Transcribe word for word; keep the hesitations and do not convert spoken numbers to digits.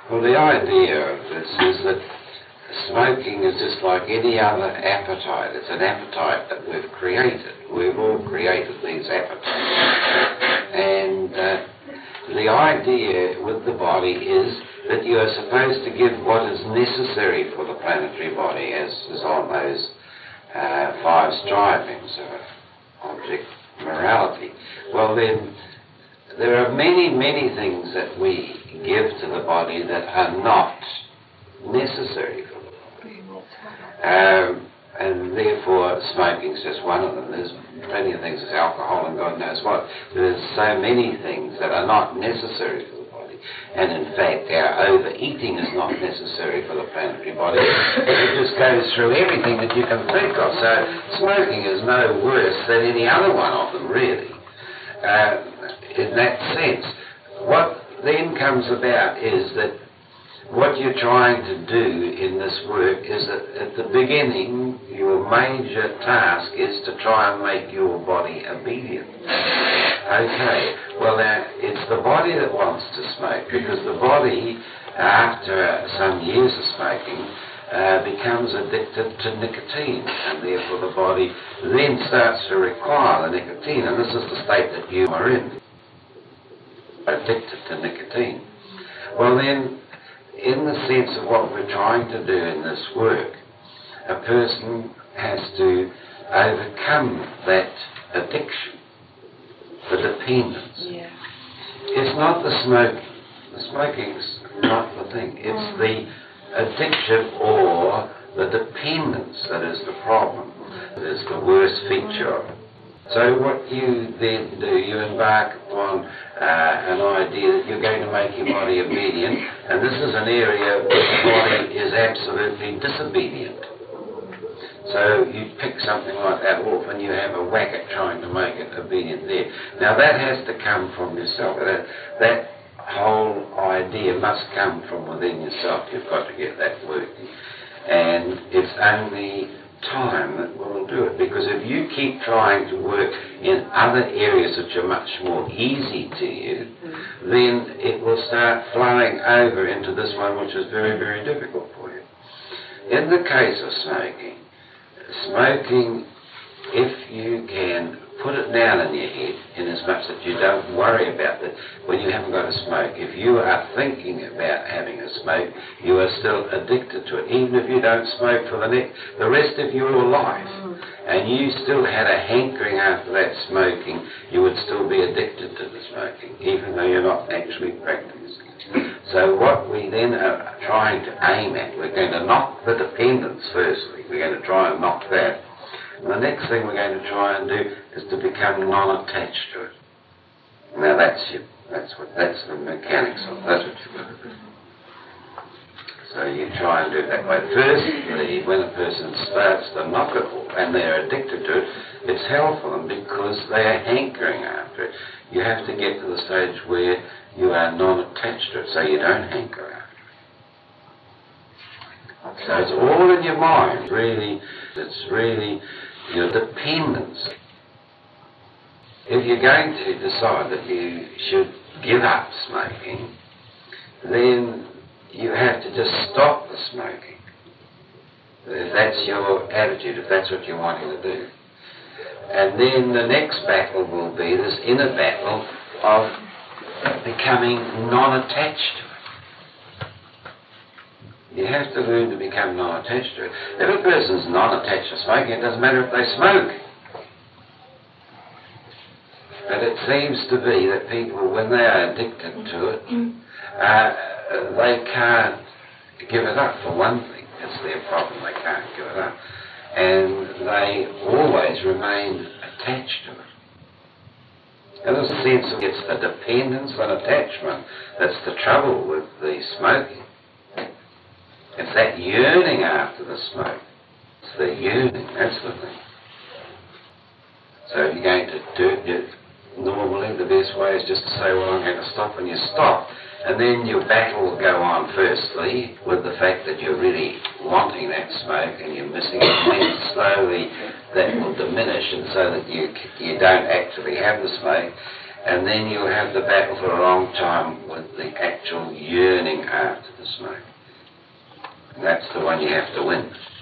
Well, the idea of this is that smoking is just like any other appetite. It's an appetite that we've created. We've all created these appetites. And uh, the idea with the body is that you are supposed to give what is necessary for the planetary body, as is on those uh, five strivings of object morality. Well, then, there are many, many things that we give to the body that are not necessary for the body. Um, and therefore, smoking is just one of them. There's plenty of things, there's alcohol and God knows what. There's so many things that are not necessary for the body. And in fact, our overeating is not necessary for the planetary body. It just goes through everything that you can think of. So smoking is no worse than any other one of them, really. Uh, in that sense, what then comes about is that what you're trying to do in this work is that at the beginning, your major task is to try and make your body obedient. Okay, well now, it's the body that wants to smoke, because the body, after some years of smoking, uh, becomes addicted to nicotine, and therefore the body then starts to require the nicotine, and this is the state that you are in, addicted to nicotine. Well then, in the sense of what we're trying to do in this work, a person has to overcome that addiction, the dependence. Yeah. It's not the smoking. The smoking's not the thing. It's the addiction or the dependence that is the problem, that is the worst feature of it. So what you then do, you embark upon uh, an idea that you're going to make your body obedient, and this is an area where the body is absolutely disobedient. So you pick something like that off and you have a whack at trying to make it obedient there. Now that has to come from yourself. That, that whole idea must come from within yourself. You've got to get that working. And it's only time that will do it, because if you keep trying to work in other areas which are much more easy to you, then it will start flowing over into this one which is very, very difficult for you. In the case of smoking, smoking, if you can put it down in your head, in as much that you don't worry about it when you haven't got a smoke. If you are thinking about having a smoke, you are still addicted to it. Even if you don't smoke for the next, the rest of your life, and you still had a hankering after that smoking, you would still be addicted to the smoking, even though you're not actually practicing it. So what we then are trying to aim at, we're going to knock the dependence firstly. We're going to try and knock that. And the next thing we're going to try and do is to become non-attached to it. Now that's you. That's what. That's the mechanics of it. That's what you've got to do. So you try and do it that way. Firstly, when a person starts to knock it off and they're addicted to it, it's hell for them because they are hankering after it. You have to get to the stage where you are non-attached to it, so you don't hanker after it. So it's all in your mind. Really, it's really your dependence. If you're going to decide that you should give up smoking, then you have to just stop the smoking. If that's your attitude, if that's what you're wanting to do. And then the next battle will be this inner battle of becoming non-attached to it. You have to learn to become non-attached to it. If a person's non-attached to smoking, it doesn't matter if they smoke. But it seems to be that people, when they are addicted to it, uh, they can't give it up, for one thing. It's their problem, they can't give it up. And they always remain attached to it. In a sense, it's a dependence on attachment that's the trouble with the smoking. It's that yearning after the smoke. It's the yearning, that's the thing. So if you're going to do it, normally the best way is just to say, well, I'm going to stop, and you stop. And then your battle will go on firstly with the fact that you're really wanting that smoke and you're missing it, and then slowly that will diminish, and so that you, you don't actually have the smoke. And then you'll have the battle for a long time with the actual yearning after the smoke. And that's the one you have to win.